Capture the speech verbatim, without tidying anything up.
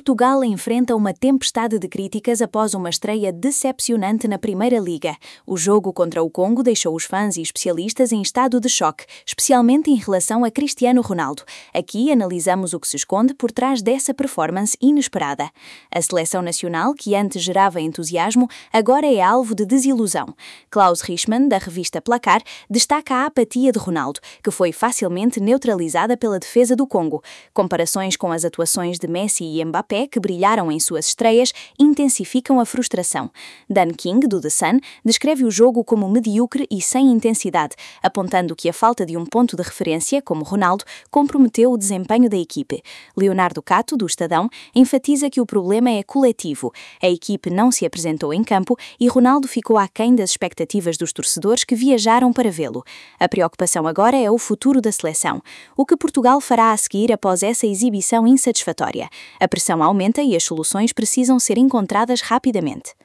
Portugal enfrenta uma tempestade de críticas após uma estreia decepcionante na Primeira Liga. O jogo contra o Congo deixou os fãs e especialistas em estado de choque, especialmente em relação a Cristiano Ronaldo. Aqui analisamos o que se esconde por trás dessa performance inesperada. A seleção nacional, que antes gerava entusiasmo, agora é alvo de desilusão. Klaus Richmann, da revista Placar, destaca a apatia de Ronaldo, que foi facilmente neutralizada pela defesa do Congo. Comparações com as atuações de Messi e Mbappé, que brilharam em suas estreias, intensificam a frustração. Dan King, do The Sun, descreve o jogo como medíocre e sem intensidade, apontando que a falta de um ponto de referência, como Ronaldo, comprometeu o desempenho da equipe. Leonardo Cato, do Estadão, enfatiza que o problema é coletivo. A equipe não se apresentou em campo e Ronaldo ficou aquém das expectativas dos torcedores que viajaram para vê-lo. A preocupação agora é o futuro da seleção. O que Portugal fará a seguir após essa exibição insatisfatória? A pressão aumenta e as soluções precisam ser encontradas rapidamente.